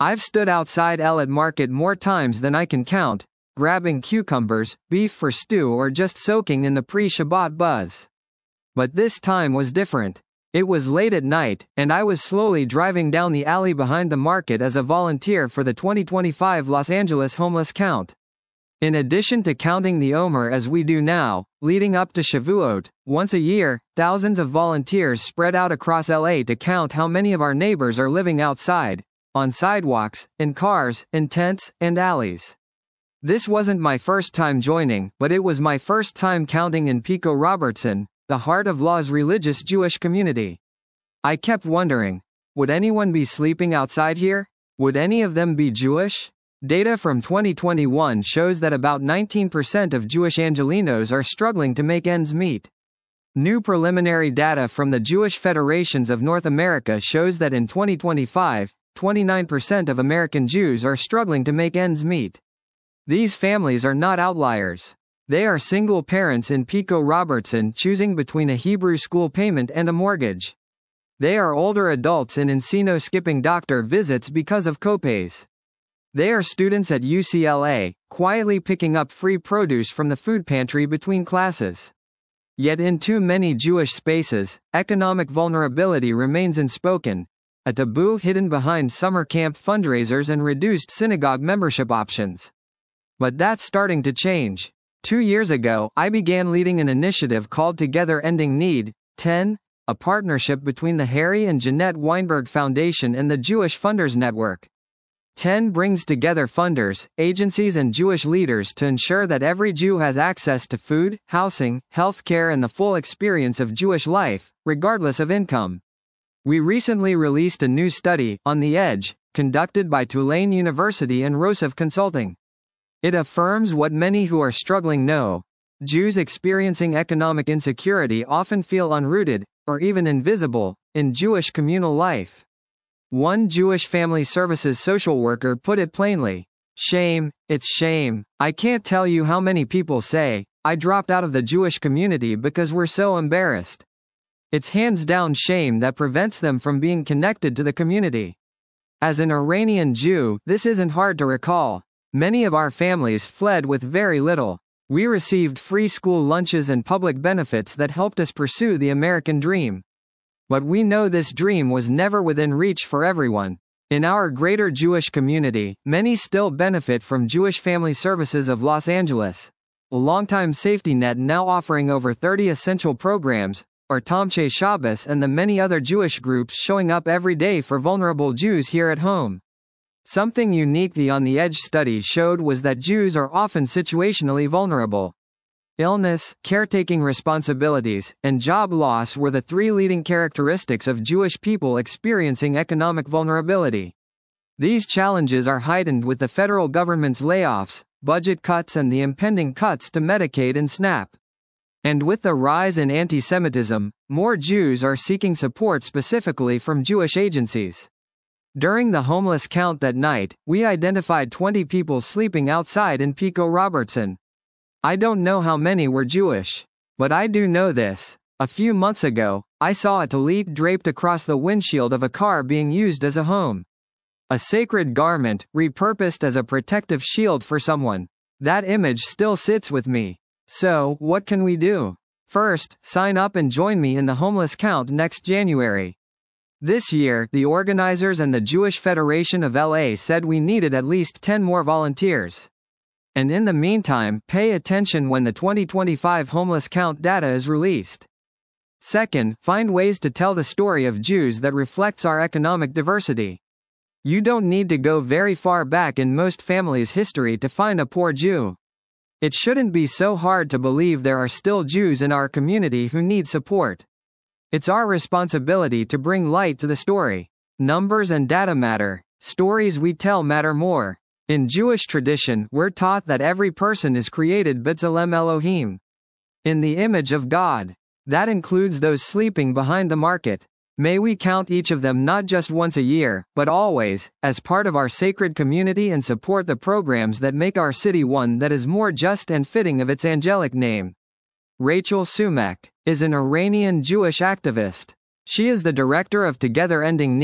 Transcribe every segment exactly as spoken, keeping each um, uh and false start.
I've stood outside Elat Market more times than I can count, grabbing cucumbers, beef for stew, or just soaking in the pre-Shabbat buzz. But this time was different. It was late at night, and I was slowly driving down the alley behind the market as a volunteer for the twenty twenty-five Los Angeles Homeless Count. In addition to counting the Omer as we do now, leading up to Shavuot, once a year, thousands of volunteers spread out across L A to count how many of our neighbors are living outside, on sidewalks, in cars, in tents, and alleys. This wasn't my first time joining, but it was my first time counting in Pico Robertson, the heart of Law's religious Jewish community. I kept wondering, would anyone be sleeping outside here? Would any of them be Jewish? Data from twenty twenty-one shows that about nineteen percent of Jewish Angelenos are struggling to make ends meet. New preliminary data from the Jewish Federations of North America shows that in twenty twenty-five, twenty-nine percent of American Jews are struggling to make ends meet. These families are not outliers. They are single parents in Pico Robertson choosing between a Hebrew school payment and a mortgage. They are older adults in Encino skipping doctor visits because of copays. They are students at U C L A, quietly picking up free produce from the food pantry between classes. Yet in too many Jewish spaces, economic vulnerability remains unspoken, a taboo hidden behind summer camp fundraisers and reduced synagogue membership options. But that's starting to change. Two years ago, I began leading an initiative called Together Ending Need, ten, a partnership between the Harry and Jeanette Weinberg Foundation and the Jewish Funders Network. ten brings together funders, agencies and Jewish leaders to ensure that every Jew has access to food, housing, healthcare and the full experience of Jewish life, regardless of income. We recently released a new study, On the Edge, conducted by Tulane University and Rosov Consulting. It affirms what many who are struggling know. Jews experiencing economic insecurity often feel unrooted, or even invisible, in Jewish communal life. One Jewish Family Services social worker put it plainly. Shame, it's shame. I can't tell you how many people say, I dropped out of the Jewish community because we're so embarrassed. It's hands down shame that prevents them from being connected to the community. As an Iranian Jew, this isn't hard to recall. Many of our families fled with very little. We received free school lunches and public benefits that helped us pursue the American dream. But we know this dream was never within reach for everyone. In our greater Jewish community, many still benefit from Jewish Family Services of Los Angeles, a longtime safety net now offering over thirty essential programs, or Tomchei Shabbos and the many other Jewish groups showing up every day for vulnerable Jews here at home. Something unique the On the Edge study showed was that Jews are often situationally vulnerable. Illness, caretaking responsibilities, and job loss were the three leading characteristics of Jewish people experiencing economic vulnerability. These challenges are heightened with the federal government's layoffs, budget cuts and the impending cuts to Medicaid and SNAP. And with the rise in anti-Semitism, more Jews are seeking support specifically from Jewish agencies. During the homeless count that night, we identified twenty people sleeping outside in Pico Robertson. I don't know how many were Jewish. But I do know this. A few months ago, I saw a tallit draped across the windshield of a car being used as a home. A sacred garment, repurposed as a protective shield for someone. That image still sits with me. So, what can we do? First, sign up and join me in the homeless count next January. This year, the organizers and the Jewish Federation of L A said we needed at least ten more volunteers. And in the meantime, pay attention when the twenty twenty-five homeless count data is released. Second, find ways to tell the story of Jews that reflects our economic diversity. You don't need to go very far back in most families' history to find a poor Jew. It shouldn't be so hard to believe there are still Jews in our community who need support. It's our responsibility to bring light to the story. Numbers and data matter. Stories we tell matter more. In Jewish tradition, we're taught that every person is created b'tselem Elohim, in the image of God. That includes those sleeping behind the market. May we count each of them not just once a year, but always, as part of our sacred community and support the programs that make our city one that is more just and fitting of its angelic name. Rachel Sumek is an Iranian Jewish activist. She is the director of Together Ending Need,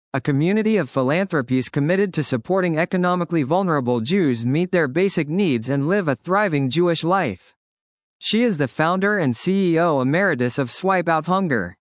a community of philanthropies committed to supporting economically vulnerable Jews meet their basic needs and live a thriving Jewish life. She is the founder and C E O emeritus of Swipe Out Hunger.